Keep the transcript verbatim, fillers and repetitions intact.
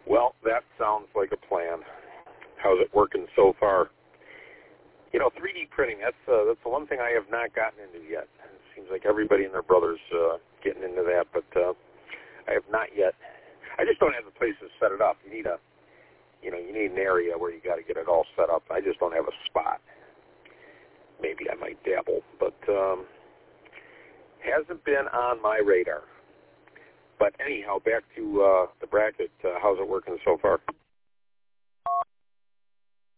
Well, that sounds like a plan. How's it working so far? You know, three D printing, that's uh, that's the one thing I have not gotten into yet. It seems like everybody and their brother's uh, getting into that, but uh, I have not yet. I just don't have the place to set it up. You need a, you know, you need an area where you got to get it all set up. I just don't have a spot. Maybe I might dabble, but um, hasn't been on my radar. But anyhow, back to uh, the bracket. Uh, how's it working so far?